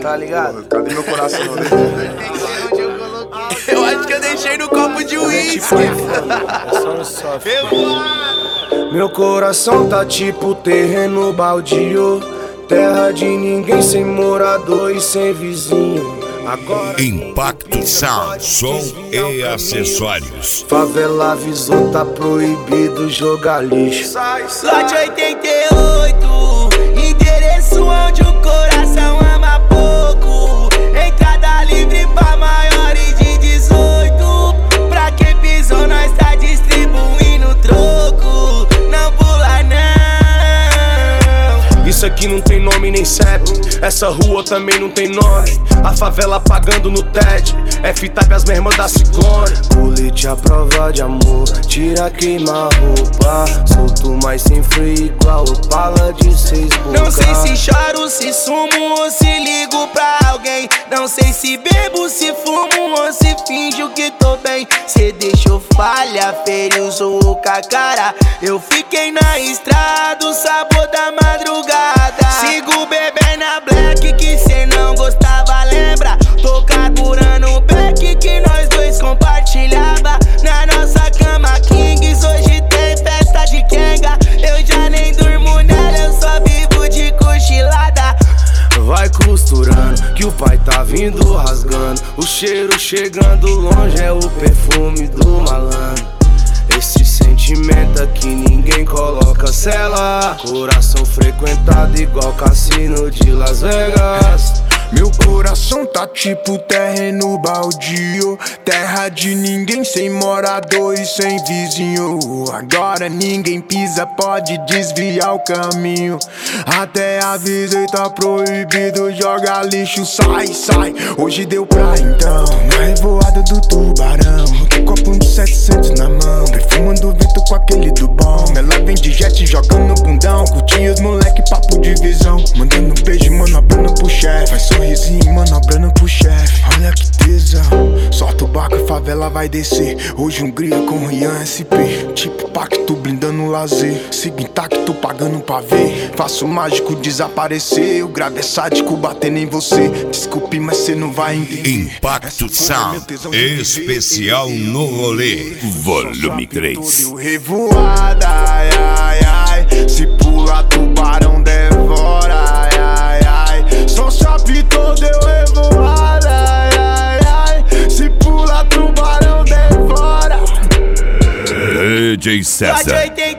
tá ligado? Cadê meu coração? Eu acho que eu deixei no copo de uísque. Meu coração tá tipo terreno baldio, terra de ninguém, sem morador e sem vizinho. Agora Impacto Sound, som e acessórios. favela avisou, tá proibido jogar lixo. Lote 88, endereço onde o coração ama pouco. Entrada livre pra maiores de 18. Pra quem pisou, nós tá distribuindo troco. Não pula não. Isso aqui não tem nome nem CEP, essa rua também não tem nome. A favela pagando no TED, F-Type as mermas da Ciclone. Colete à prova de amor, tira, queima a roupa. Solto, mas sem freio, igual Opala de 6 bocas. Não sei se choro, se sumo ou se ligo pra alguém. Não sei se bebo, se fumo ou se finjo que tô bem. Cê deixou falha, feriu, zoou com a cara. Eu fiquei na estrada, o sabor da madrugada. Sigo bebendo na black que cê não gostava, lembra? Tô carburando o beck que nós dois compartilhava. Na nossa cama Kings, hoje tem festa de Kenga. Eu já nem durmo nela, eu só vivo de cochilada. Vai costurando, que o pai tá vindo rasgando. O cheiro chegando longe é o perfume do malandro. Esse sentimento aqui ninguém coloca cela. Coração frequentado igual cassino de Las Vegas. Meu coração tá tipo terreno baldio, terra de ninguém, sem morador e sem vizinho. Agora ninguém pisa, pode desviar o caminho. Até avisei, tá proibido, joga lixo, sai, sai. Hoje deu pra então, na revoada do tubarão. Que copo de 700 na mão, perfumando o Vito com aquele do bom. Ela vem de jet jogando no bundão, curtia os moleque, papo de visão. Mandando beijo, manobrando pro chefe. Faz sorrisinho, manobrando pro chefe. Olha que tesão, solta o barco, a favela vai descer. Hoje Hungria com Rian SP, tipo pacto blindando o lazer. Sigo intacto, pagando pra ver. Faço o mágico desaparecer. Eu gravo é sádico, batendo em você. Desculpe, mas cê não vai entender. Impacto Sound, especial no rolê. Volume 3. Deu revoada, ai, ai, ai. Se pula, tubarão devora, ai, ai, ai. Só chapitou, deu revoada, ai, ai, ai. Se pula, tubarão devora. DJ César.